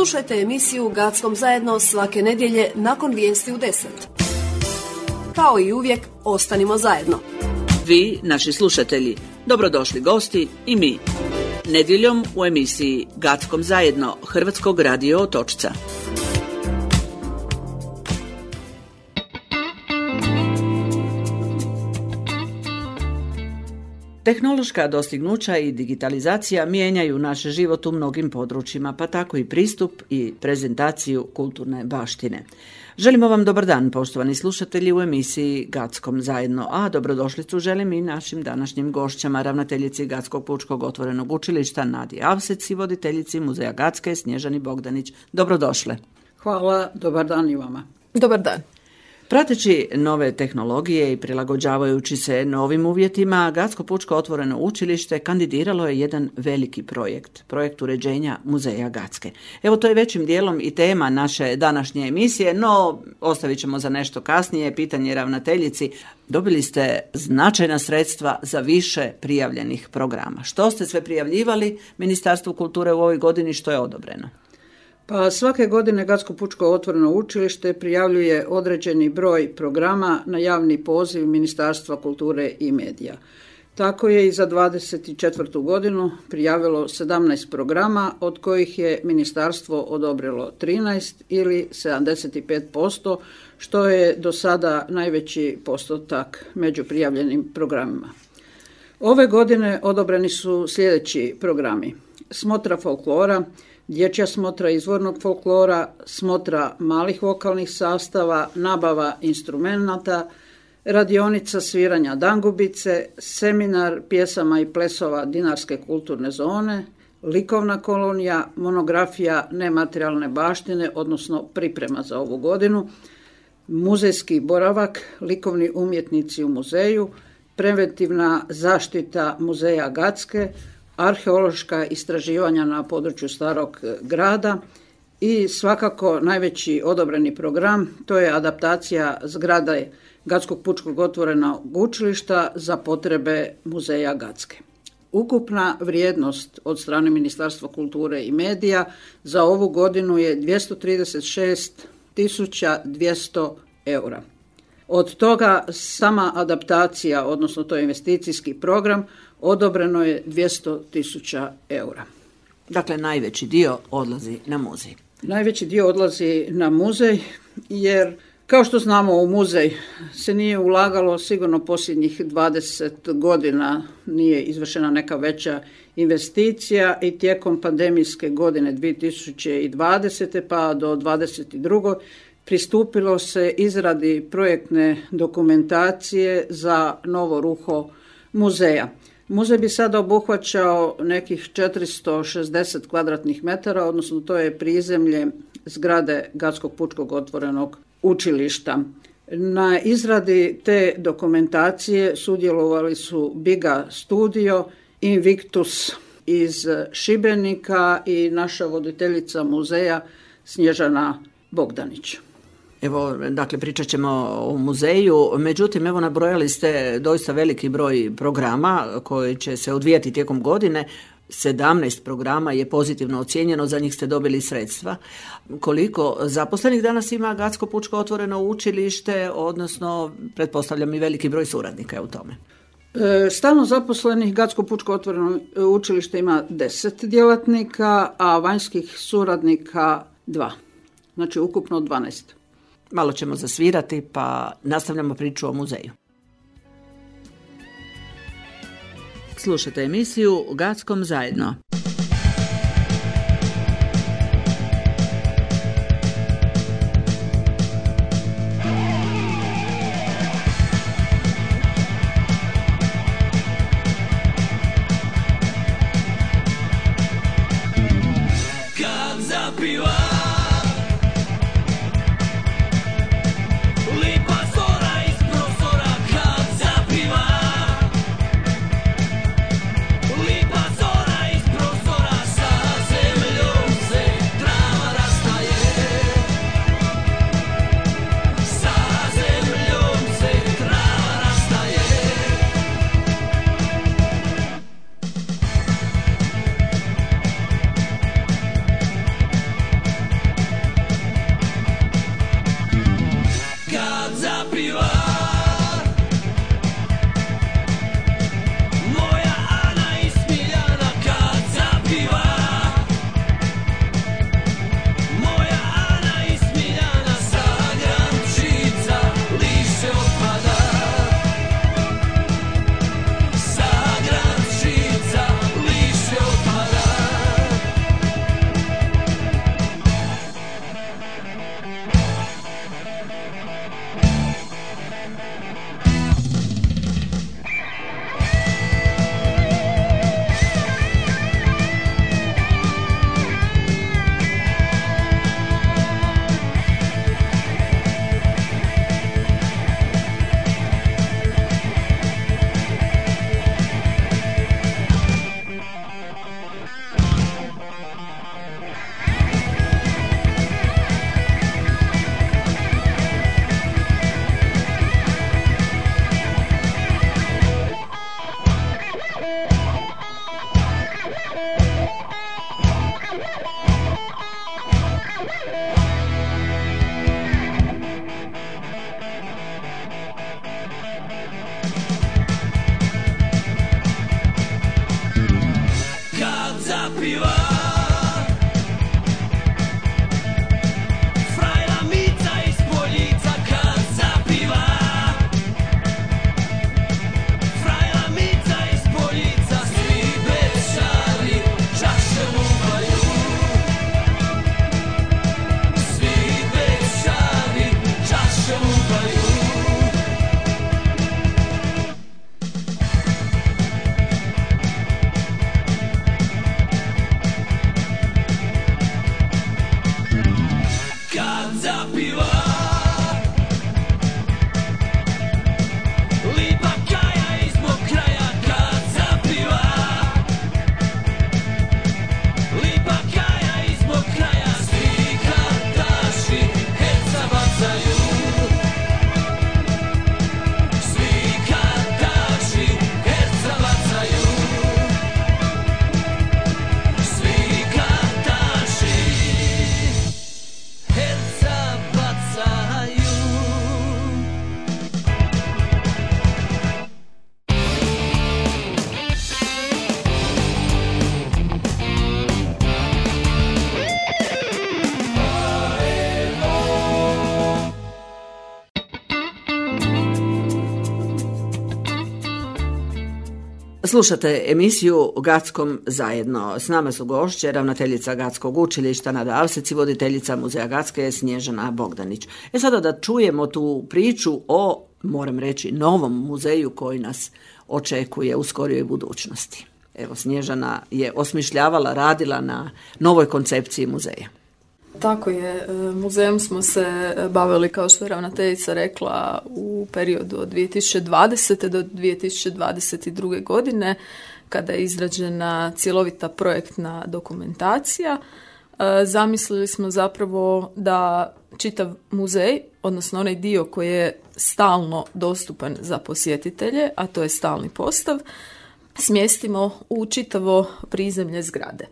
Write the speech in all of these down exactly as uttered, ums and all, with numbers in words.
Slušajte emisiju Gackom zajedno svake nedjelje nakon vijesti u deset. Kao i uvijek, ostanimo zajedno. Vi, naši slušatelji, dobrodošli gosti i mi. Nedjeljom u emisiji Gackom zajedno Hrvatskog radio Otočca. Tehnološka dostignuća i digitalizacija mijenjaju naš život u mnogim područjima, pa tako i pristup i prezentaciju kulturne baštine. Želimo vam dobar dan, poštovani slušatelji, u emisiji Gackom zajedno, a dobrodošlicu želim i našim današnjim gošćama, ravnateljici Gatskog pučkog otvorenog učilišta Nadi Avsec i voditeljici Muzeja Gatske Snježani Bogdanić. Dobrodošle. Hvala, dobar dan i vama. Dobar dan. Prateći nove tehnologije i prilagođavajući se novim uvjetima, Gatsko pučko otvoreno učilište kandidiralo je jedan veliki projekt, projekt uređenja Muzeja Gatske. Evo, to je većim dijelom i tema naše današnje emisije, no ostavit ćemo za nešto kasnije. Pitanje ravnateljici: dobili ste značajna sredstva za više prijavljenih programa. Što ste sve prijavljivali Ministarstvu kulture u ovoj godini, što je odobreno? Pa svake godine Gatsko pučko otvoreno učilište prijavljuje određeni broj programa na javni poziv Ministarstva kulture i medija. Tako je i za dvadeset četvrtu godinu prijavilo sedamnaest programa, od kojih je ministarstvo odobrilo trinaest ili sedamdeset pet posto, što je do sada najveći postotak među prijavljenim programima. Ove godine odobreni su sljedeći programi: smotra folklora, dječja smotra izvornog folklora, smotra malih vokalnih sastava, nabava instrumenata, radionica sviranja dangubice, seminar pjesama i plesova Dinarske kulturne zone, likovna kolonija, monografija nematerijalne baštine, odnosno priprema za ovu godinu, muzejski boravak, likovni umjetnici u muzeju, preventivna zaštita Muzeja Gatske, arheološka istraživanja na području Starog grada i svakako najveći odobreni program, to je adaptacija zgrade Gatskog pučkog otvorenog učilišta za potrebe Muzeja Gatske. Ukupna vrijednost od strane Ministarstva kulture i medija za ovu godinu je dvjesto trideset šest tisuća dvjesto eura. Od toga sama adaptacija, odnosno to je investicijski program, odobreno je dvjesto tisuća eura. Dakle, najveći dio odlazi na muzej. Najveći dio odlazi na muzej jer, kao što znamo, u muzej se nije ulagalo sigurno posljednjih dvadeset godina, nije izvršena neka veća investicija i tijekom pandemijske godine dvije tisuće dvadesete pa do dvadeset druge pristupilo se izradi projektne dokumentacije za novo ruho muzeja. Muzej bi sada obuhvaćao nekih četiristo šezdeset kvadratnih metara, odnosno to je prizemlje zgrade Gatskog pučkog otvorenog učilišta. Na izradi te dokumentacije sudjelovali su Biga Studio, Invictus iz Šibenika i naša voditeljica muzeja Snježana Bogdanić. Evo, dakle, pričat ćemo o muzeju, međutim, evo, nabrojali ste doista veliki broj programa koji će se odvijati tijekom godine. sedamnaest programa je pozitivno ocijenjeno, za njih ste dobili sredstva. Koliko zaposlenih danas ima Gatsko pučko otvoreno učilište, odnosno, pretpostavljam, i veliki broj suradnika je u tome? E, stalno zaposlenih Gatsko pučko otvoreno učilište ima deset djelatnika, a vanjskih suradnika dva. Znači, ukupno dvanaest. Malo ćemo zasvirati, pa nastavljamo priču o muzeju. Slušajte emisiju Gackom zajedno. Kad zapiva Lipa zora iz prostora Slušate emisiju Gackom zajedno. S nama su gošće, ravnateljica Gacskog učilišta Nada Alsec i voditeljica Muzeja Gacke Snježana Bogdanić. E sada da čujemo tu priču o, moram reći, novom muzeju koji nas očekuje u skorijoj budućnosti. Evo, Snježana je osmišljavala, radila na novoj koncepciji muzeja. Tako je, muzejom smo se bavili, kao što je ravnateljica rekla, u periodu od dvije tisuće dvadesete do dvije tisuće dvadeset druge. godine, kada je izrađena cjelovita projektna dokumentacija. Zamislili smo zapravo da čitav muzej, odnosno onaj dio koji je stalno dostupan za posjetitelje, a to je stalni postav, smjestimo u čitavo prizemlje zgrade.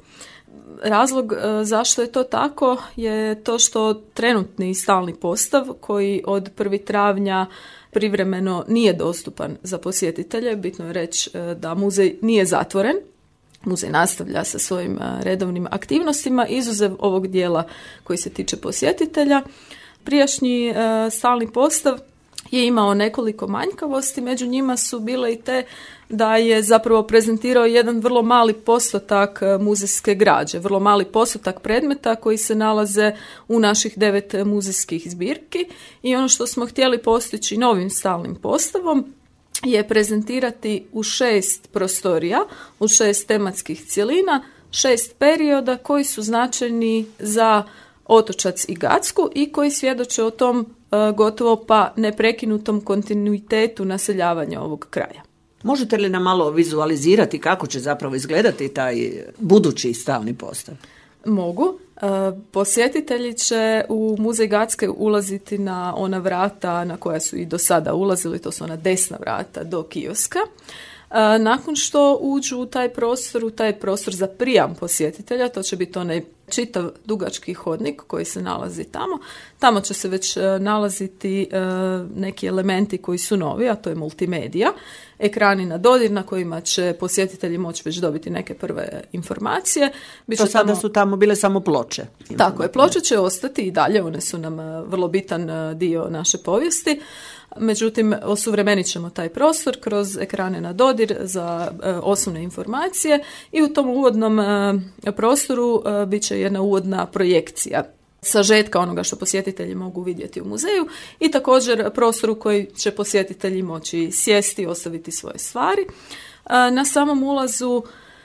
Razlog e, zašto je to tako je to što trenutni stalni postav koji od prvog travnja privremeno nije dostupan za posjetitelje, bitno je reći e, da muzej nije zatvoren, muzej nastavlja sa svojim e, redovnim aktivnostima, izuzev ovog dijela koji se tiče posjetitelja. Prijašnji e, stalni postav je imao nekoliko manjkavosti, među njima su bile i te da je zapravo prezentirao jedan vrlo mali postotak muzejske građe, vrlo mali postotak predmeta koji se nalaze u naših devet muzejskih zbirki i ono što smo htjeli postići novim stalnim postavom je prezentirati u šest prostorija, u šest tematskih cjelina, šest perioda koji su značajni za Otočac i Gacku i koji svjedoče o tom e, gotovo pa neprekinutom kontinuitetu naseljavanja ovog kraja. Možete li nam malo vizualizirati kako će zapravo izgledati taj budući stalni postav? Mogu. E, posjetitelji će u Muzej Gacke ulaziti na ona vrata na koja su i do sada ulazili, to su ona desna vrata do kioska. E, nakon što uđu u taj prostor, u taj prostor za prijam posjetitelja, to će biti onaj čitav dugački hodnik koji se nalazi tamo. Tamo će se već e, nalaziti e, neki elementi koji su novi, a to je multimedija. Ekrani na dodir na kojima će posjetitelji moći već dobiti neke prve informacije. Biće to sada tamo... su tamo bile samo ploče. Tako je, ploče će ostati i dalje, one su nam vrlo bitan dio naše povijesti. Međutim, osuvremenit ćemo taj prostor kroz ekrane na dodir za e, osnovne informacije i u tom uvodnom e, prostoru e, bit će jedna uvodna projekcija sažetka onoga što posjetitelji mogu vidjeti u muzeju i također prostor u koji će posjetitelji moći sjesti, ostaviti svoje stvari. E, na samom ulazu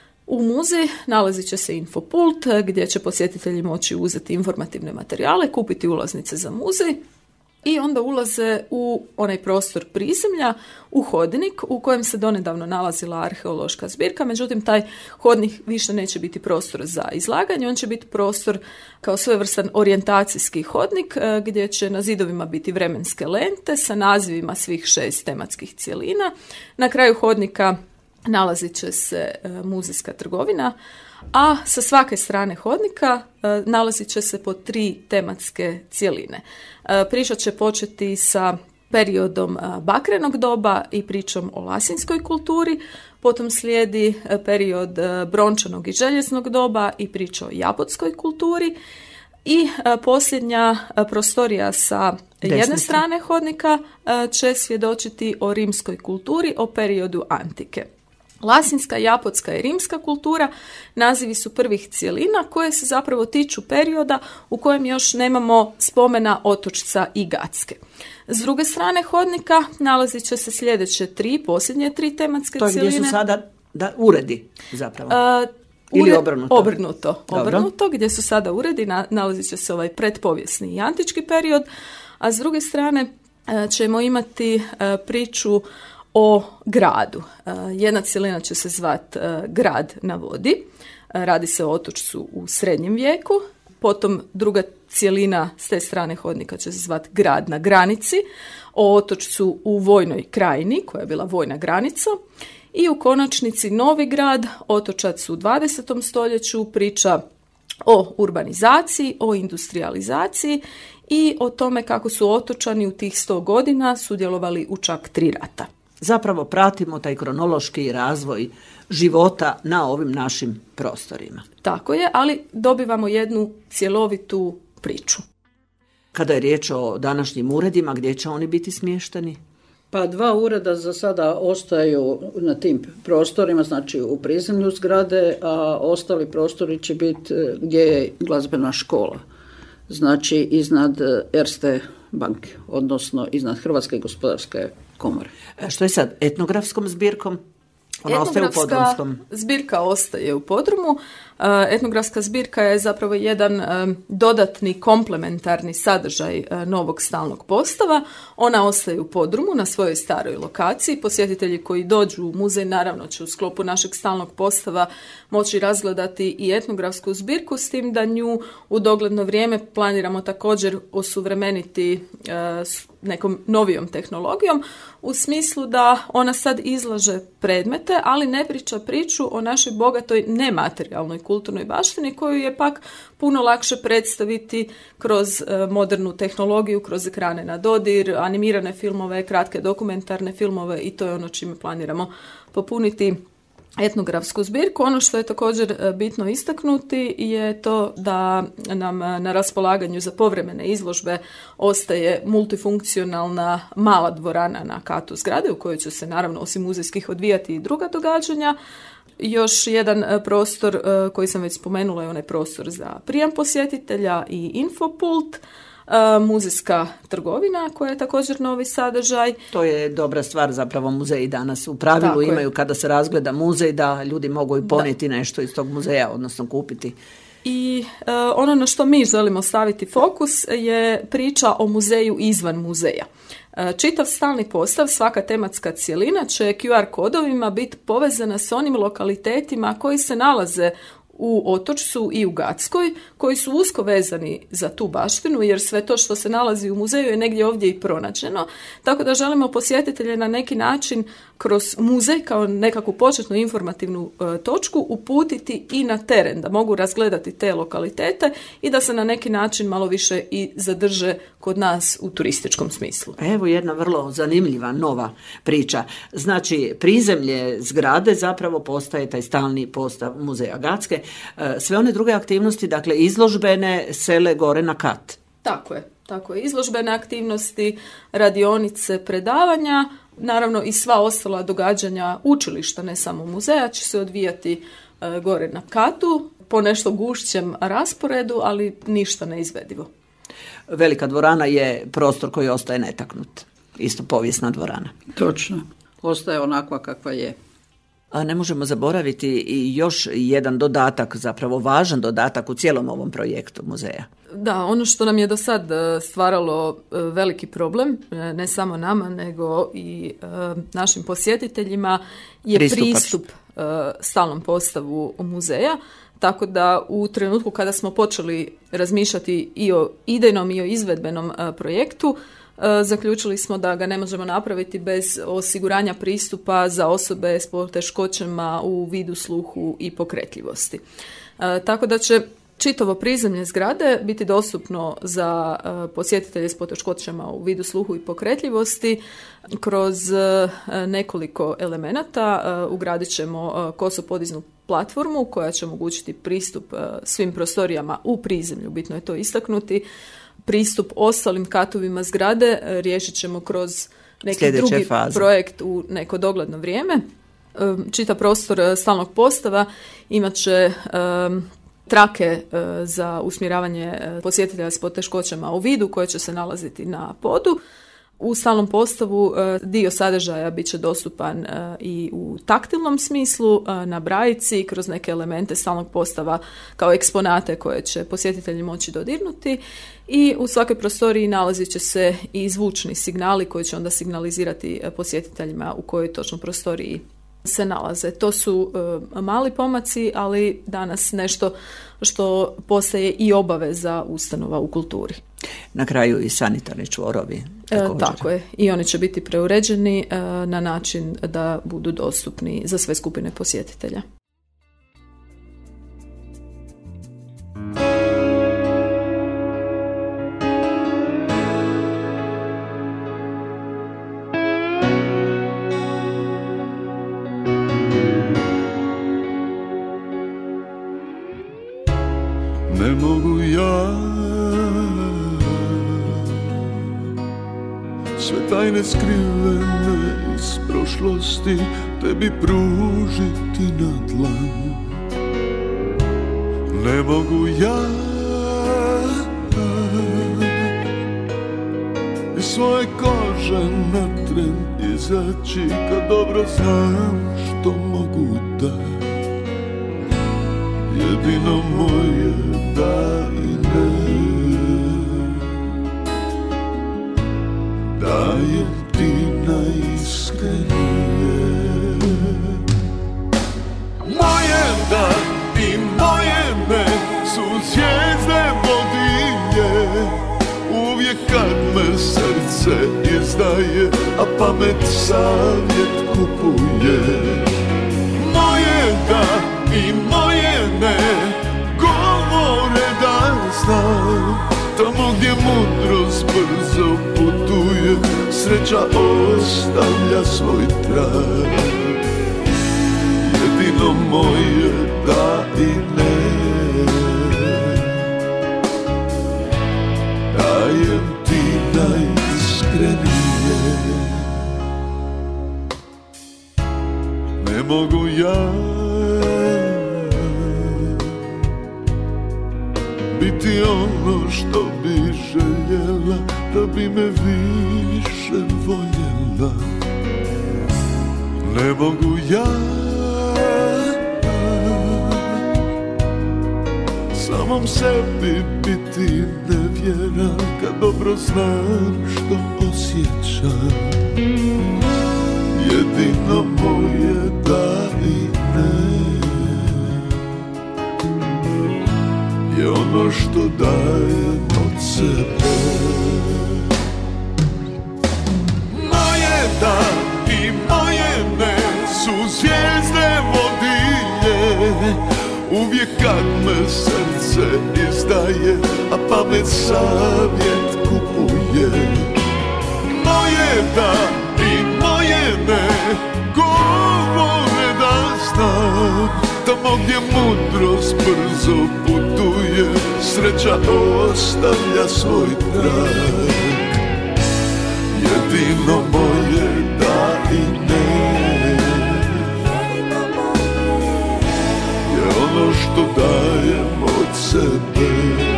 u muzej nalazit će se infopult gdje će posjetitelji moći uzeti informativne materijale, kupiti ulaznice za muzej i onda ulaze u onaj prostor prizemlja, u hodnik u kojem se donedavno nalazila arheološka zbirka, međutim taj hodnik više neće biti prostor za izlaganje, on će biti prostor kao svojevrstan orijentacijski hodnik gdje će na zidovima biti vremenske lente sa nazivima svih šest tematskih cjelina. Na kraju hodnika nalazit će se muzejska trgovina, a sa svake strane hodnika e, nalazit će se po tri tematske cjeline. E, priča će početi sa periodom e, bakrenog doba i pričom o lasinskoj kulturi, potom slijedi e, period e, brončanog i željeznog doba i priča o japotskoj kulturi i e, posljednja e, prostorija sa Desnice. jedne strane hodnika e, će svjedočiti o rimskoj kulturi, o periodu antike. Lasinska, japotska i rimska kultura nazivi su prvih cjelina koje se zapravo tiču perioda u kojem još nemamo spomena Otočca i Gacke. S druge strane hodnika nalazit će se sljedeće tri, posljednje tri tematske to cjeline. To gdje su sada da, uredi zapravo? Uh, Ili obrnuto? Obrnuto, obrnuto gdje su sada uredi, na, nalazit će se ovaj predpovijesni i antički period, a s druge strane uh, ćemo imati uh, priču o gradu. Jedna cjelina će se zvati Grad na vodi. Radi se o Otočcu u srednjem vijeku. Potom druga cjelina s te strane hodnika će se zvati Grad na granici. O Otočcu u vojnoj krajini, koja je bila vojna granica. I u konačnici Novi grad, Otočac u dvadesetom stoljeću, priča o urbanizaciji, o industrijalizaciji i o tome kako su Otočani u tih sto godina sudjelovali u čak tri rata. Zapravo pratimo taj kronološki razvoj života na ovim našim prostorima. Tako je, ali dobivamo jednu cjelovitu priču. Kada je riječ o današnjim uredima, gdje će oni biti smješteni? Pa dva ureda za sada ostaju na tim prostorima, znači u prizemlju zgrade, a ostali prostori će biti gdje je glazbena škola. Znači iznad Erste banke, odnosno iznad Hrvatske gospodarske komore. A što je sad etnografskom zbirkom? Ona ostaje u Podrumskom. Zbirka ostaje u Podrumu. Etnografska zbirka je zapravo jedan dodatni komplementarni sadržaj novog stalnog postava. Ona ostaje u Podrumu na svojoj staroj lokaciji. Posjetitelji koji dođu u muzej naravno će u sklopu našeg stalnog postava moći razgledati i etnografsku zbirku, s tim da nju u dogledno vrijeme planiramo također osuvremeniti nekom novijom tehnologijom, u smislu da ona sad izlaže predmete, ali ne priča priču o našoj bogatoj nematerijalnoj kulturnoj baštini, koju je pak puno lakše predstaviti kroz modernu tehnologiju, kroz ekrane na dodir, animirane filmove, kratke dokumentarne filmove, i to je ono čime planiramo popuniti etnografsku zbirku. Ono što je također bitno istaknuti je to da nam na raspolaganju za povremene izložbe ostaje multifunkcionalna mala dvorana na katu zgrade, u kojoj će se naravno osim muzejskih odvijati i druga događanja. Još jedan prostor koji sam već spomenula je onaj prostor za prijam posjetitelja i infopult. Muzejska trgovina koja je također novi sadržaj. To je dobra stvar, zapravo muzeji danas u pravilu Tako imaju je. Kada se razgleda muzej da ljudi mogu i ponijeti da. nešto iz tog muzeja, odnosno kupiti. I e, ono na što mi želimo staviti fokus je priča o muzeju izvan muzeja. E, čitav stalni postav, svaka tematska cjelina će Q R kodovima biti povezana s onim lokalitetima koji se nalaze u Otočcu i u Gatskoj, koji su usko vezani za tu baštinu, jer sve to što se nalazi u muzeju je negdje ovdje i pronađeno. Tako da želimo posjetitelje na neki način kroz muzej kao nekakvu početnu informativnu e, točku uputiti i na teren, da mogu razgledati te lokalitete i da se na neki način malo više i zadrže kod nas u turističkom smislu. Evo jedna vrlo zanimljiva nova priča. Znači, prizemlje zgrade zapravo postaje taj stalni postav muzeja Gatske. Sve one druge aktivnosti, dakle izložbene, sele gore na kat. Tako je, tako je. Izložbene aktivnosti, radionice, predavanja, naravno i sva ostala događanja učilišta, ne samo muzeja, će se odvijati e, gore na katu, po nešto gušćem rasporedu, ali ništa neizvedivo. Velika dvorana je prostor koji ostaje netaknut. Isto povijesna dvorana. Točno. Ostaje onakva kakva je. A ne možemo zaboraviti i još jedan dodatak, zapravo važan dodatak u cijelom ovom projektu muzeja. Da, ono što nam je do sad stvaralo veliki problem, ne samo nama, nego i našim posjetiteljima, je Pristupač. pristup stalnom postavu muzeja. Tako da u trenutku kada smo počeli razmišljati i o idejnom i o izvedbenom projektu, zaključili smo da ga ne možemo napraviti bez osiguranja pristupa za osobe s poteškoćama u vidu, sluhu i pokretljivosti. Tako da će čitavo prizemlje zgrade biti dostupno za posjetitelje s poteškoćama u vidu, sluhu i pokretljivosti kroz nekoliko elemenata. Ugradit ćemo kosopodiznu platformu koja će omogućiti pristup svim prostorijama u prizemlju, bitno je to istaknuti. Pristup ostalim katovima zgrade riješit ćemo kroz neki Sljedeće drugi faze. projekt u neko dogledno vrijeme. Čitav prostor stalnog postava imat će um, trake uh, za usmjeravanje posjetitelja s poteškoćama u vidu koje će se nalaziti na podu. U stalnom postavu dio sadržaja bit će dostupan i u taktilnom smislu, na brajici, kroz neke elemente stalnog postava kao eksponate koje će posjetitelji moći dodirnuti, i u svakoj prostoriji nalazit će se i zvučni signali koji će onda signalizirati posjetiteljima u kojoj točno prostoriji se nalaze. To su uh, mali pomaci, ali danas nešto što postaje i obaveza ustanova u kulturi. Na kraju i sanitarni čvorovi. E, tako je. I oni će biti preuređeni e, na način da budu dostupni za sve skupine posjetitelja. Ne mogu ja sve taj tajne skrivene iz prošlosti tebi pružiti na dlan. Ne mogu ja iz svoje kože na tren izaći, kad dobro znam što mogu da. Jedino moje da i ne. Dajem ti najiskrenije. Moje da i moje ne su zvijezde vodilje. Uvijek kad me srce izdaje, a pamet savjet kupuje. Moje da i moje ne govore da znam. Tamo gdje mudrost brzo putuje, sreća ostavlja svoj trag. Jedino moje da i ne. Dajem ti najiskrenije. Ne mogu ja biti ono što bi željela, da bi me više voljela. Ne mogu ja samom sebi biti nevjeran, kad dobro znam što osjećam. Jedino moje da i ne je ono što dajem od sebe. Moje da i moje ne su zvijezde vodilje. Uvijek kad me srce izdaje, a pamet savjet kupuje. Moje da i moje ne govore da znam. Tamo gdje mudrost brzo putuje, sreća ostavlja svoj trag. Jedino moje da i ne je ono što dajem od sebe.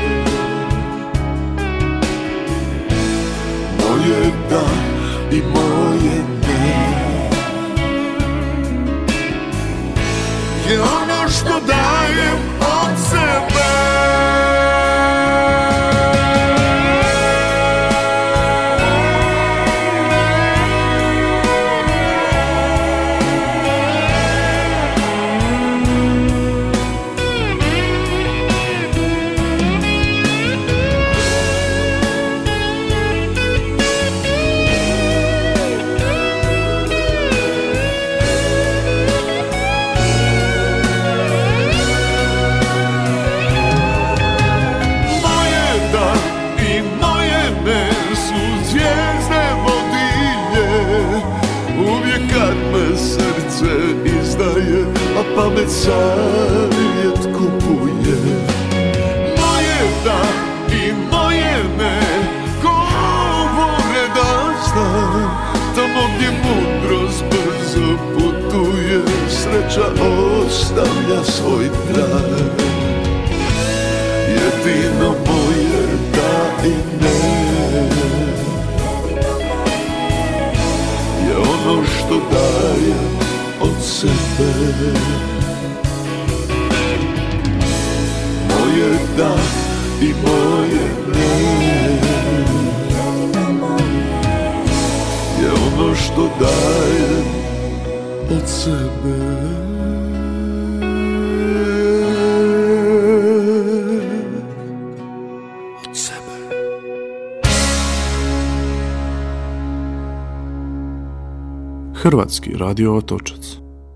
Moje da i moje ne je ono što dajem od sebe. Izdaje, a pamet savjet kupuje. Moje da i moje ne govore da znam. Tamo gdje mudrost brzo putuje, sreća ostavlja svoj trag. Jedino moje da i ne je ono što dajem od sebe. Moje da i moje ne je ono što dajem od sebe. Od sebe. Hrvatski radio Otočac.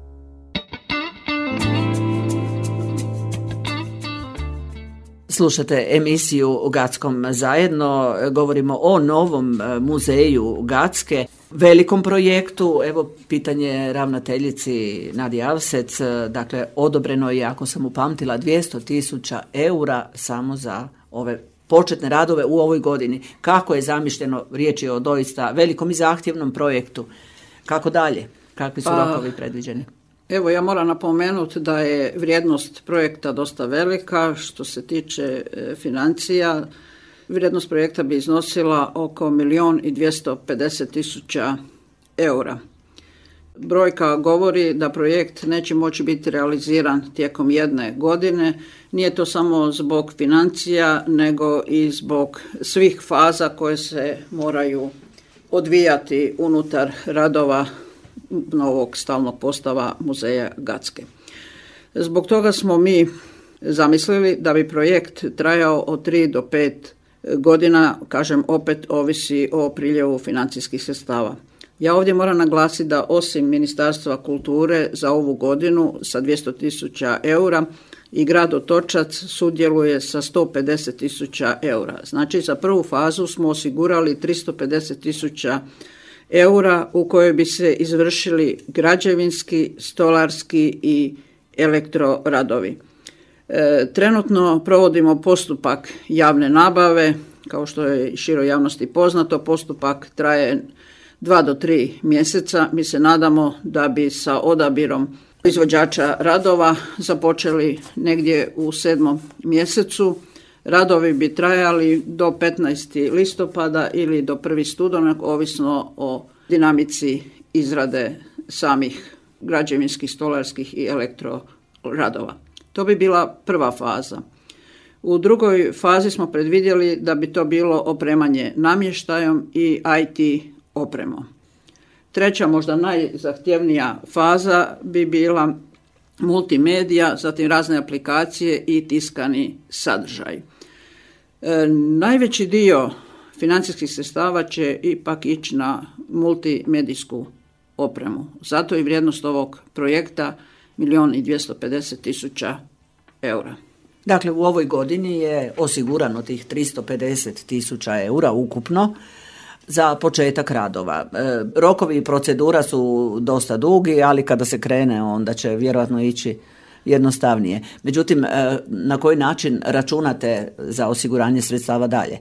Slušate emisiju u Gackom zajedno, govorimo o novom muzeju Gacke, velikom projektu. Evo pitanje ravnateljici Nadi Avsec, dakle odobreno je, ako sam upamtila, dvjesto tisuća eura samo za ove početne radove u ovoj godini. Kako je zamišljeno, riječ je o doista velikom i zahtjevnom projektu. Kako dalje? Kakvi su Pa, rokovi predviđeni? Evo, ja moram napomenuti da je vrijednost projekta dosta velika. Što se tiče e, financija, vrijednost projekta bi iznosila oko milijun i dvjesto pedeset tisuća eura. Brojka govori da projekt neće moći biti realiziran tijekom jedne godine. Nije to samo zbog financija, nego i zbog svih faza koje se moraju odvijati unutar radova novog stalnog postava Muzeja Gacke. Zbog toga smo mi zamislili da bi projekt trajao od tri do pet godina, kažem opet ovisi o priljevu financijskih sredstava. Ja ovdje moram naglasiti da osim Ministarstva kulture za ovu godinu sa dvjesto tisuća eura i grad Otočac sudjeluje sa sto pedeset tisuća eura. Znači za prvu fazu smo osigurali tristo pedeset tisuća eura u kojoj bi se izvršili građevinski, stolarski i elektroradovi. E, trenutno provodimo postupak javne nabave, kao što je široj javnosti poznato, postupak traje dva do tri mjeseca. Mi se nadamo da bi sa odabirom izvođača radova započeli negdje u sedmom mjesecu. Radovi bi trajali do petnaestog listopada ili do prvog studenog, ovisno o dinamici izrade samih građevinskih, stolarskih i elektroradova. To bi bila prva faza. U drugoj fazi smo predvidjeli da bi to bilo opremanje namještajom i I T opremom. Treća, možda najzahtjevnija faza bi bila multimedija, zatim razne aplikacije i tiskani sadržaj. E, najveći dio financijskih sredstava će ipak ići na multimedijsku opremu. Zato i vrijednost ovog projekta milijun i dvjesto pedeset tisuća eura. Dakle, u ovoj godini je osigurano tih tristo pedeset tisuća eura ukupno za početak radova. E, rokovi i procedura su dosta dugi, ali kada se krene onda će vjerojatno ići jednostavnije. Međutim, e, na koji način računate za osiguranje sredstava dalje?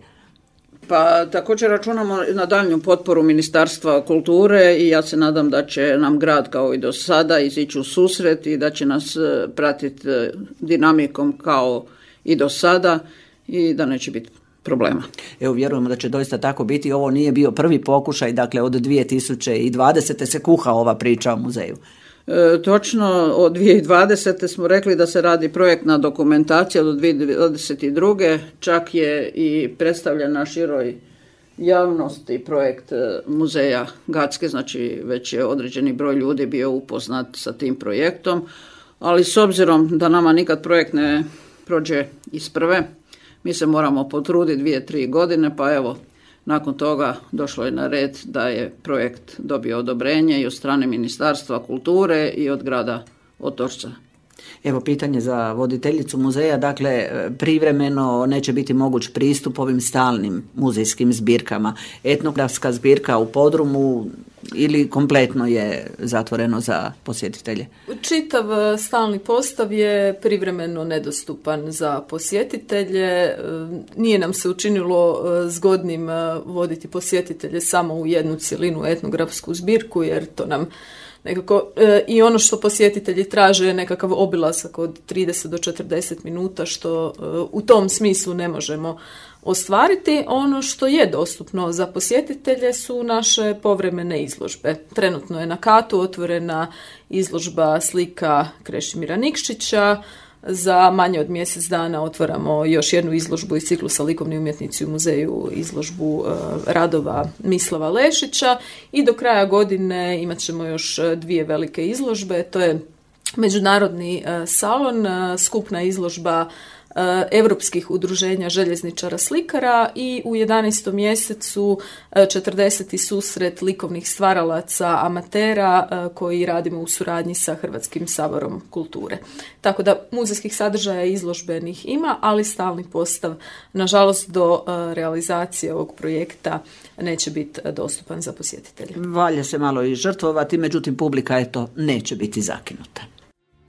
Pa također računamo na daljnju potporu Ministarstva kulture i ja se nadam da će nam grad kao i do sada izići u susret i da će nas pratiti dinamikom kao i do sada i da neće biti problema. Evo, vjerujemo da će doista tako biti. Ovo nije bio prvi pokušaj, dakle od dvije tisuće dvadesete se kuha ova priča o muzeju. E, točno, od dvije tisuće dvadesete smo rekli da se radi projektna dokumentacija do dvije tisuće dvadeset druge. Čak je i predstavljena široj javnosti projekt Muzeja Gacke, znači već je određeni broj ljudi bio upoznat sa tim projektom, ali s obzirom da nama nikad projekt ne prođe iz prve, mi se moramo potruditi dvije, tri godine, pa evo, nakon toga došlo je na red da je projekt dobio odobrenje i od strane Ministarstva kulture i od grada Otočca. Evo pitanje za voditeljicu muzeja, dakle privremeno neće biti moguć pristup ovim stalnim muzejskim zbirkama. Etnografska zbirka u podrumu ili kompletno je zatvoreno za posjetitelje? Čitav stalni postav je privremeno nedostupan za posjetitelje. Nije nam se učinilo zgodnim voditi posjetitelje samo u jednu cjelinu etnografsku zbirku, jer to nam nekako, e, i ono što posjetitelji traže je nekakav obilazak od trideset do četrdeset minuta, što e, u tom smislu ne možemo ostvariti. Ono što je dostupno za posjetitelje su naše povremene izložbe. Trenutno je na Katu otvorena izložba slika Krešimira Nikšića. Za manje od mjesec dana otvaramo još jednu izložbu iz ciklusa Likovni umjetnici u muzeju, izložbu e, radova Mislava Lešića, i do kraja godine imat ćemo još dvije velike izložbe. To je Međunarodni e, salon, e, skupna izložba Europskih udruženja željezničara slikara i u jedanaestom mjesecu četrdeseti susret likovnih stvaralaca amatera koji radimo u suradnji sa Hrvatskim saborom kulture. Tako da muzejskih sadržaja izložbenih ima, ali stalni postav nažalost do realizacije ovog projekta neće biti dostupan za posjetitelje. Valja se malo i žrtvovati, međutim publika eto neće biti zakinuta.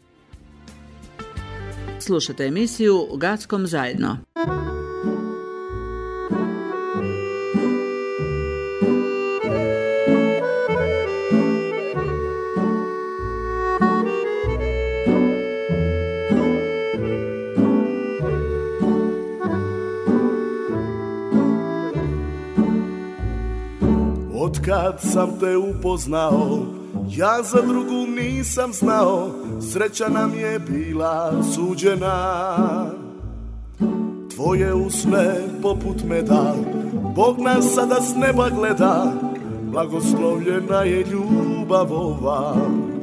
Slušate emisiju Gackom zajedno. kad sam te upoznao, ja za drugu nisam znao, sreća nam je bila suđena. Tvoje usne poput meda, Bog nas sada s neba gleda, blagoslovljena je ljubav ova.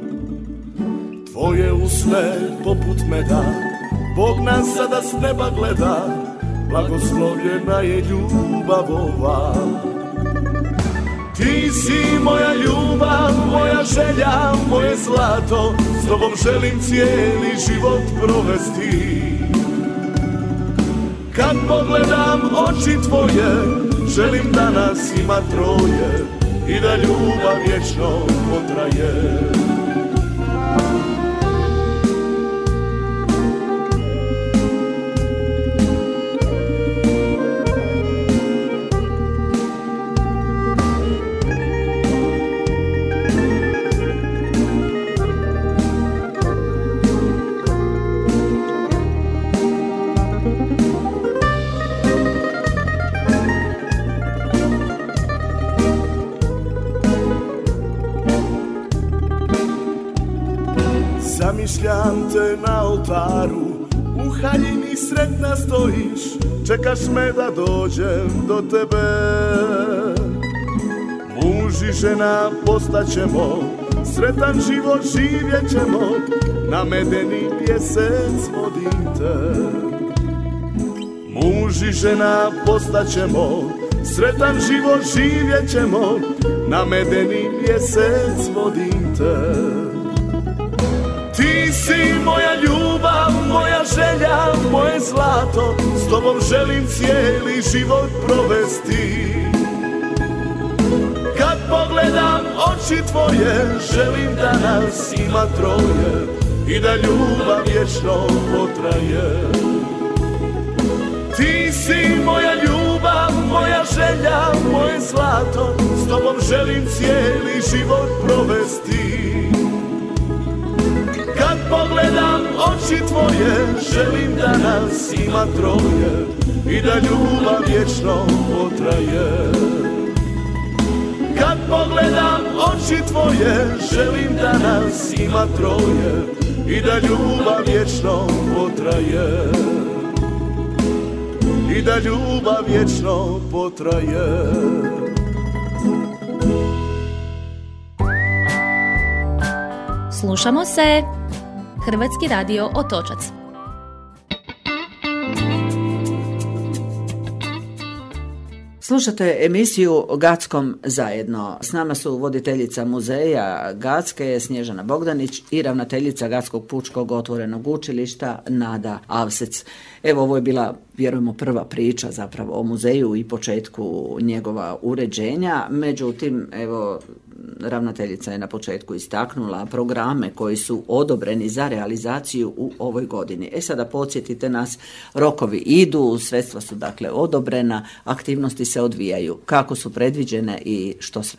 Tvoje usne poput meda, Bog nas sada s neba gleda, blagoslovljena je ljubav ova. Ti si moja ljubav, moja želja, moje zlato, s tobom želim cijeli život provesti. Kad pogledam oči tvoje, želim da nas ima troje i da ljubav vječno potraje. Zamišljam te na oltaru, u haljini sretna stojiš, čekaš me da dođem do tebe. Muž i žena postaćemo, sretan život živjet ćemo, na medeni pjesec vodim te. Muž i žena postaćemo, sretan život živjet ćemo, na medeni pjesec vodim te. Ti si moja ljubav, moja želja, moje zlato, s tobom želim cijeli život provesti. Kad pogledam oči tvoje, želim da nas ima troje i da ljubav vječno potraje. Ti si moja ljubav, moja želja, moje zlato, s tobom želim cijeli život provesti. Kad pogledam oči tvoje, želim da nas ima troje i da ljubav vječno potraje. Kad pogledam oči tvoje, želim da nas ima troje i da ljubav vječno potraje. I da ljubav vječno potraje. Slušamo se Hrvatski radio Otočac. Slušate emisiju Gackom zajedno. S nama su voditeljica muzeja Gacke Snježana Bogdanić i ravnateljica Gacskog pučkog otvorenog učilišta Nada Avsec. Evo, ovo je bila, vjerujemo, prva priča zapravo o muzeju i početku njegova uređenja. Međutim, evo, ravnateljica je na početku istaknula programe koji su odobreni za realizaciju u ovoj godini. E sada podsjetite nas, rokovi idu, sredstva su dakle odobrena, aktivnosti se odvijaju. Kako su predviđene i što sve?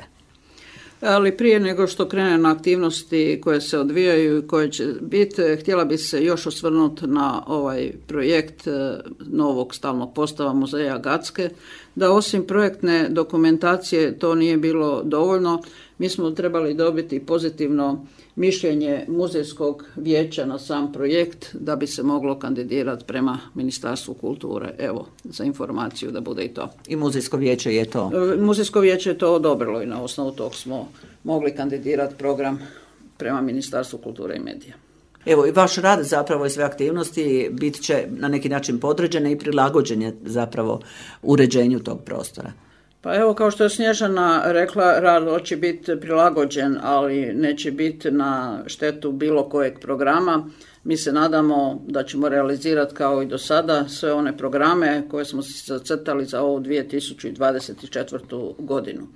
Ali prije nego što krene na aktivnosti koje se odvijaju i koje će biti, htjela bi se još osvrnuti na ovaj projekt novog stalnog postava muzeja Gacke, da osim projektne dokumentacije to nije bilo dovoljno. Mi smo trebali dobiti pozitivno mišljenje muzejskog vijeća na sam projekt da bi se moglo kandidirati prema Ministarstvu kulture. Evo, za informaciju da bude i to. I muzejsko vijeće je to? Muzejsko vijeće je to odobrilo i na osnovu tog smo mogli kandidirati program prema Ministarstvu kulture i medija. Evo, i vaš rad zapravo i sve aktivnosti bit će na neki način podređene i prilagođene zapravo uređenju tog prostora. Pa evo, kao što je Snježana rekla, rad će biti prilagođen, ali neće biti na štetu bilo kojeg programa. Mi se nadamo da ćemo realizirati kao i do sada sve one programe koje smo si zacrtali za ovu dvije tisuće dvadeset četvrtu godinu.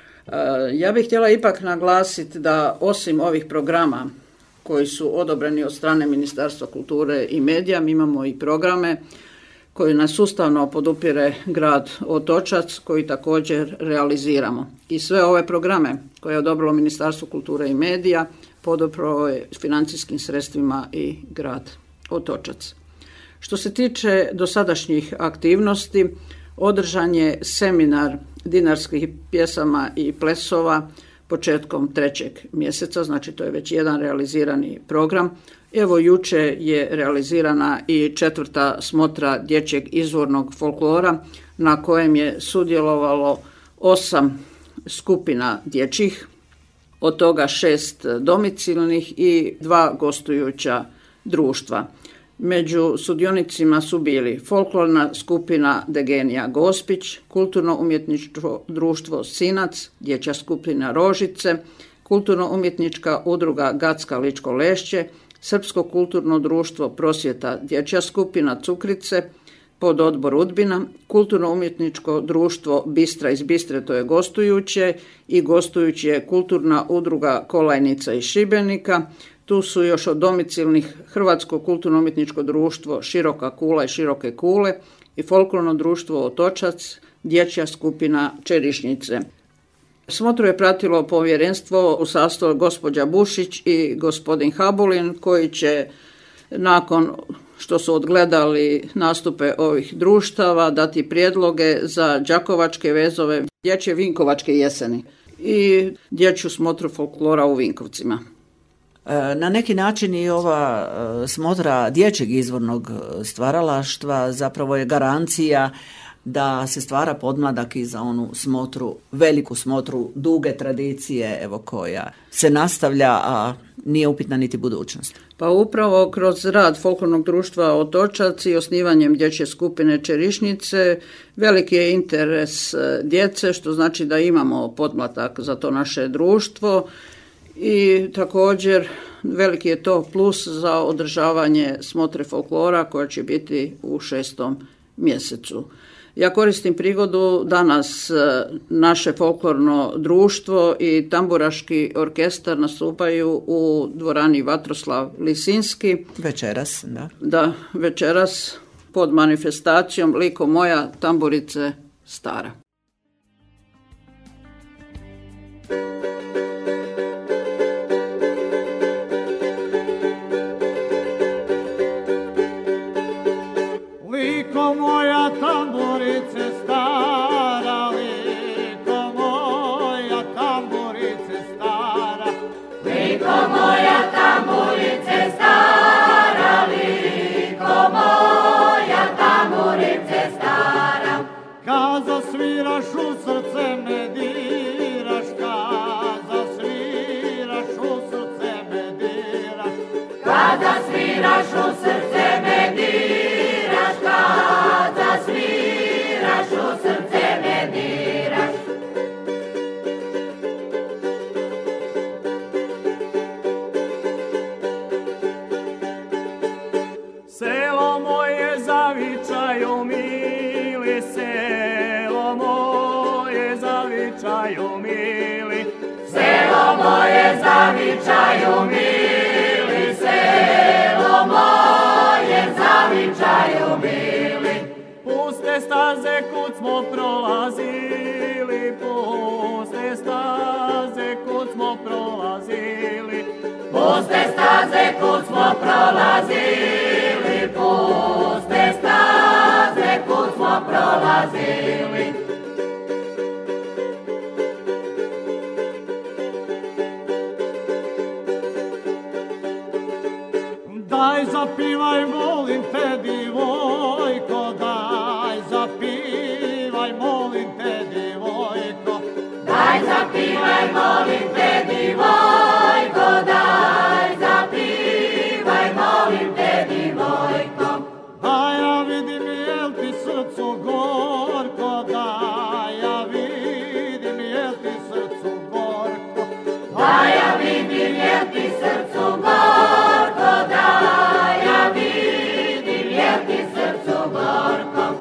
Ja bih htjela ipak naglasiti da osim ovih programa koji su odobreni od strane Ministarstva kulture i medija, mi imamo i programe koji nas sustavno podupire grad Otočac, koji također realiziramo. I sve ove programe koje je odobrilo Ministarstvo kulture i medija podupro je financijskim sredstvima i grad Otočac. Što se tiče dosadašnjih aktivnosti, održan je seminar dinarskih pjesama i plesova početkom trećeg mjeseca, znači to je već jedan realizirani program. Evo juče je realizirana i četvrta smotra dječjeg izvornog folklora na kojem je sudjelovalo osam skupina dječjih, od toga šest domicilnih i dva gostujuća društva. Među sudionicima su bili folklorna skupina Degenija Gospić, kulturno-umjetničko društvo Sinac, dječja skupina Rožice, kulturno-umjetnička udruga Gacka Ličko Lešće, Srpsko kulturno društvo Prosvjeta, dječja skupina Cukrice, pod odbor Udbina, kulturno-umjetničko društvo Bistra iz Bistre, to je gostujuće, i gostujući je kulturna udruga Kolajnica iz Šibenika. Tu su još od domicilnih Hrvatsko kulturno-umjetničko društvo Široka kula i Široke kule i folklorno društvo Otočac, dječja skupina Čerišnice. Smotru je pratilo povjerenstvo u sastavu gospođa Bušić i gospodin Habulin, koji će nakon što su odgledali nastupe ovih društava dati prijedloge za đakovačke vezove, dječje Vinkovačke jeseni i dječju smotru folklora u Vinkovcima. Na neki način i ova smotra dječjeg izvornog stvaralaštva zapravo je garancija da se stvara podmladak i za onu smotru, veliku smotru duge tradicije, evo, koja se nastavlja, a nije upitna niti budućnost. Pa upravo kroz rad folklornog društva Otočac i osnivanjem dječje skupine Čerišnice veliki je interes djece, što znači da imamo podmladak za to naše društvo i također veliki je to plus za održavanje smotre folklora koja će biti u šestom mjesecu. Ja koristim prigodu danas naše folklorno društvo i tamburaški orkestar nastupaju u dvorani Vatroslav Lisinski. Večeras, da. Da, večeras pod manifestacijom Liko moja, tamburice stara. Liko moja, tamburice stara, liko moja, tamburice stara. Liko moja, tamburice stara, liko moja, tamburice stara. Kad zasviraš u srce me diraš, kad zasviraš u srce me diraš. Kad zasviraš u srce me diraš, kad zasviraš u srce me diraš. Selo moje zavičaju mili, selo moje zavičaju mili. Selo moje zavičaju mili, selo moje zavičaju mili. Puste staze kud smo prolazili, puste staze kud smo prolazili. Puste staze kud smo prolazili, puste staze kud smo prolazili. Daj zapivaj, molim te, divojko, daj zapivaj, molim te, divojko. Daj zapivaj, molim te, divojko, daj zapivaj, molim te, divojko. Daj ja vidim jel ti srcu gorko, daj ja vidim jel ti srcu gorko. Daj ja vidim jel ti srcu gorko, daj ja vidim jel ti srcu gorko.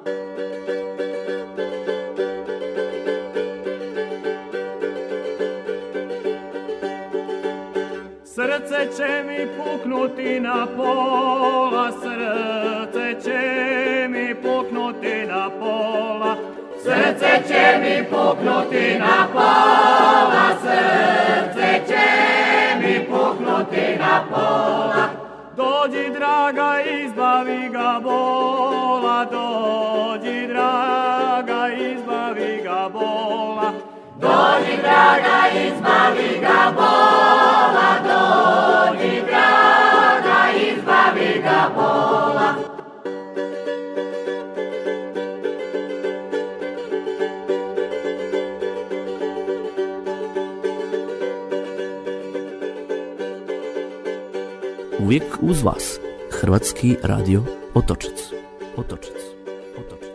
Srce će mi puknuti na pola, srce će mi puknuti na pola. Srce će mi puknuti na pola, srce će mi puknuti na pola. Dođi draga, izbavi ga bola, dođi draga, draga, izbavi ga bola, dođi draga, izbavi ga bola. Uvijek uz vas. Hrvatski radio Otočac. Otočac. Otočac.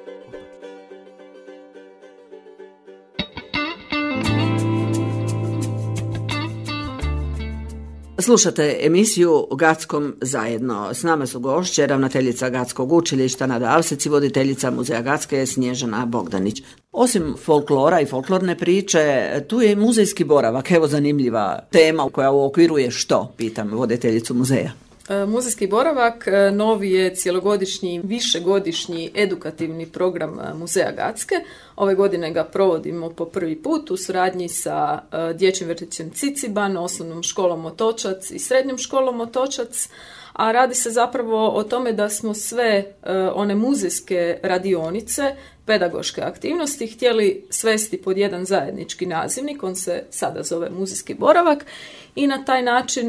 Slušate emisiju Gackom zajedno. S nama su gošće, ravnateljica Gacskog učilišta Nada Alsec i voditeljica Muzeja Gacke Snježana Bogdanić. Osim folklora i folklorne priče, tu je i muzejski boravak. Evo zanimljiva tema koja uokviruje što, pitam voditeljicu muzeja. Muzejski boravak novi je cjelogodišnji, višegodišnji edukativni program Muzeja Gacke. Ove godine ga provodimo po prvi put u suradnji sa dječjim vrtićem Ciciban, osnovnom školom Otočac i srednjom školom Otočac. A radi se zapravo o tome da smo sve one muzejske radionice, pedagoške aktivnosti htjeli svesti pod jedan zajednički nazivnik, on se sada zove muzejski boravak i na taj način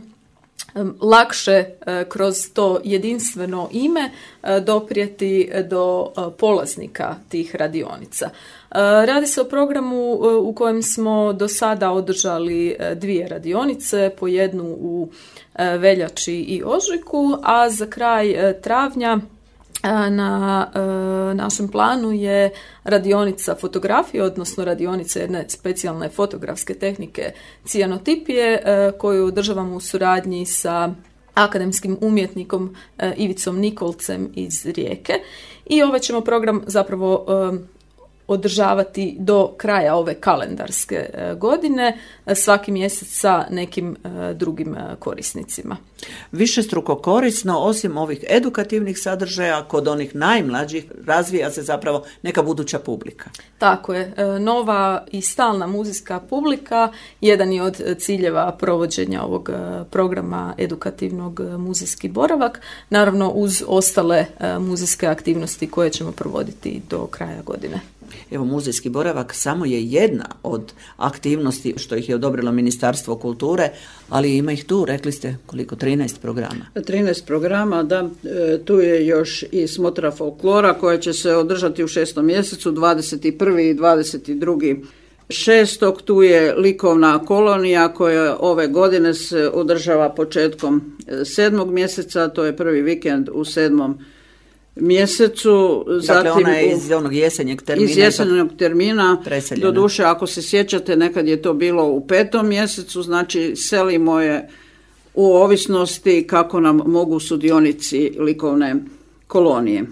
lakše kroz to jedinstveno ime doprijeti do polaznika tih radionica. Radi se o programu u kojem smo do sada održali dvije radionice, po jednu u veljači i ožujku, a za kraj travnja na e, našem planu je radionica fotografije, odnosno radionica jedne specijalne fotografske tehnike cijanotipije e, koju održavamo u suradnji sa akademskim umjetnikom e, Ivicom Nikolcem iz Rijeke. I ovaj ćemo program zapravo e, održavati do kraja ove kalendarske godine, svaki mjesec sa nekim drugim korisnicima. Višestruko korisno, osim ovih edukativnih sadržaja, kod onih najmlađih razvija se zapravo neka buduća publika. Tako je. Nova i stalna muzejska publika jedan je od ciljeva provođenja ovog programa edukativnog muzejski boravak, naravno uz ostale muzejske aktivnosti koje ćemo provoditi do kraja godine. Evo, muzejski boravak samo je jedna od aktivnosti što ih je odobrilo Ministarstvo kulture, ali ima ih tu, rekli ste, koliko, trinaest programa? trinaest programa, da, tu je još i smotra folklora koja će se održati u šestom mjesecu, dvadeset prvi i dvadeset drugi šestog. Tu je likovna kolonija koja ove godine se održava početkom sedmog mjeseca, to je prvi vikend u sedmom mjesecu. Dakle, zatim ona je iz onog jesenjeg termina. Iz jesenjeg termina, doduše ako se sjećate nekad je to bilo u petom mjesecu, znači selimo je u ovisnosti kako nam mogu sudionici likovne kolonije.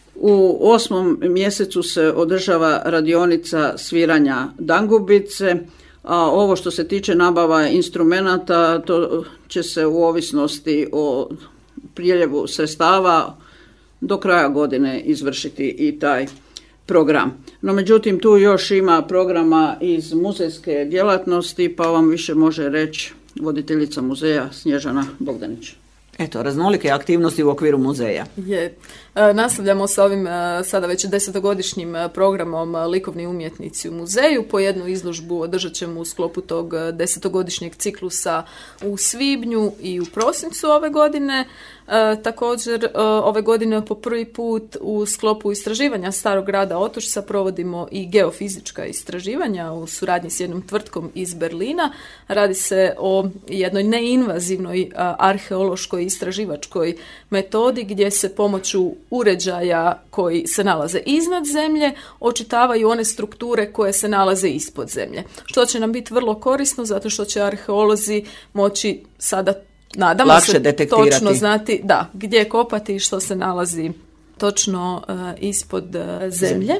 U osmom mjesecu se održava radionica sviranja dangubice, a ovo što se tiče nabava instrumenata, to će se u ovisnosti o priljevu sredstava do kraja godine izvršiti i taj program. No međutim, tu još ima programa iz muzejske djelatnosti, pa vam više može reći voditeljica muzeja Snježana Bogdanić. Eto, raznolike aktivnosti u okviru muzeja. Je. E, nastavljamo sa ovim e, sada već desetogodišnjim programom Likovni umjetnici u muzeju. Po jednu izložbu održat ćemo u sklopu tog desetogodišnjeg ciklusa u svibnju i u prosincu ove godine. E, također, e, ove godine po prvi put u sklopu istraživanja Starog grada Otočca provodimo i geofizička istraživanja u suradnji s jednom tvrtkom iz Berlina. Radi se o jednoj neinvazivnoj arheološkoj istraživačkoj metodi gdje se pomoću uređaja koji se nalaze iznad zemlje očitavaju one strukture koje se nalaze ispod zemlje. Što će nam biti vrlo korisno zato što će arheolozi moći sada, nadamo lakše se, detektirati. Točno znati da, gdje kopati i što se nalazi točno uh, ispod uh, zemlje.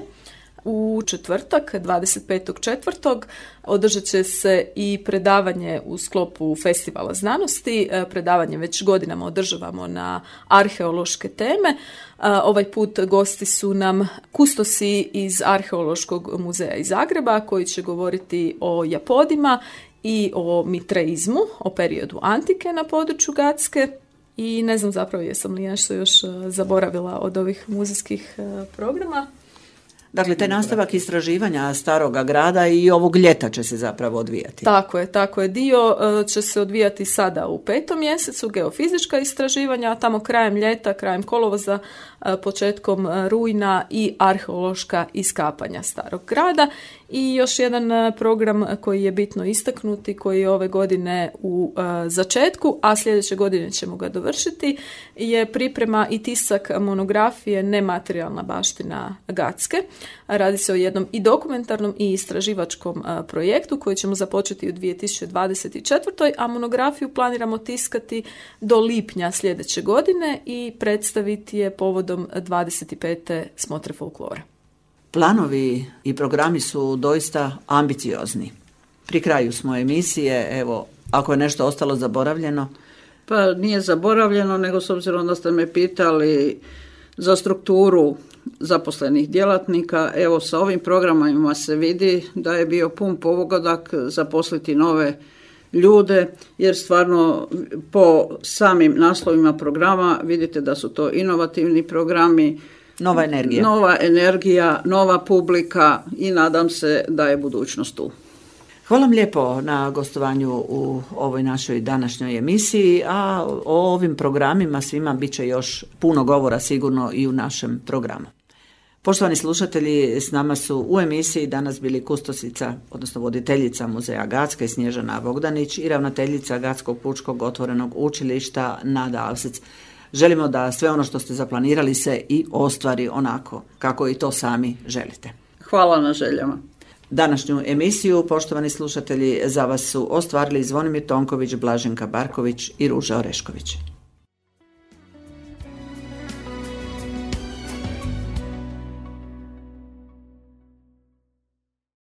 U četvrtak, dvadeset petog četvrtog održat će se i predavanje u sklopu Festivala znanosti. Predavanje već godinama održavamo na arheološke teme. Ovaj put gosti su nam kustosi iz Arheološkog muzeja iz Zagreba koji će govoriti o japodima i o mitreizmu, o periodu antike na području Gacke. I ne znam zapravo jesam li nešto još zaboravila od ovih muzejskih programa. Dakle, taj nastavak istraživanja staroga grada i ovog ljeta će se zapravo odvijati. Tako je, tako je. Dio uh, će se odvijati sada u petom mjesecu, geofizička istraživanja, a tamo krajem ljeta, krajem kolovoza, uh, početkom uh, rujna i arheološka iskapanja starog grada. I još jedan uh, program koji je bitno istaknuti, koji je ove godine u uh, začetku, a sljedeće godine ćemo ga dovršiti, je priprema i tisak monografije Nematerijalna baština Gacke. Radi se o jednom i dokumentarnom i istraživačkom a, projektu koji ćemo započeti u dvije tisuće dvadeset četvrtoj. a monografiju planiramo tiskati do lipnja sljedeće godine i predstaviti je povodom dvadeset pete smotre folklora. Planovi i programi su doista ambiciozni. Pri kraju smo emisije, evo, ako je nešto ostalo zaboravljeno. Pa nije zaboravljeno, nego s obzirom da ste me pitali za strukturu zaposlenih djelatnika, evo sa ovim programima se vidi da je bio pun pogodak zaposliti nove ljude, jer stvarno po samim naslovima programa vidite da su to inovativni programi, nova energija, nova energija, nova publika i nadam se da je budućnost tu. Hvala vam lijepo na gostovanju u ovoj našoj današnjoj emisiji, a o ovim programima svima bit će još puno govora sigurno i u našem programu. Poštovani slušatelji, s nama su u emisiji danas bili kustosica, odnosno voditeljica Muzeja Gacke Snježana Bogdanić i ravnateljica Gatskog pučkog otvorenog učilišta Nada Alsic. Želimo da sve ono što ste zaplanirali se i ostvari onako kako i to sami želite. Hvala na željama. Današnju emisiju, poštovani slušatelji, za vas su ostvarili Zvonimir Tonković, Blaženka Barković i Ruža Orešković.